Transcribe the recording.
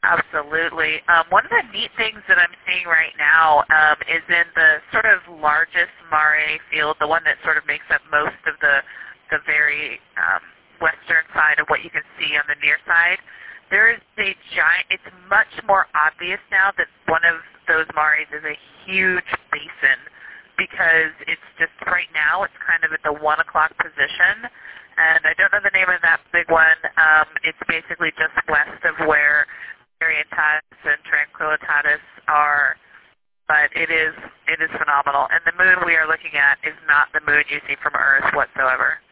Absolutely. One of the neat things that I'm seeing right now is in the sort of largest Mare field, the one that sort of makes up most of the very western side of what you can see on the near side. There is a giant, it's much more obvious now that one of those mares is a huge basin because it's just right now it's kind of at the 1 o'clock position. And I don't know the name of that big one. It's basically just west of where Orientatis and Tranquillitatis are, but it is phenomenal. And the moon we are looking at is not the moon you see from Earth whatsoever.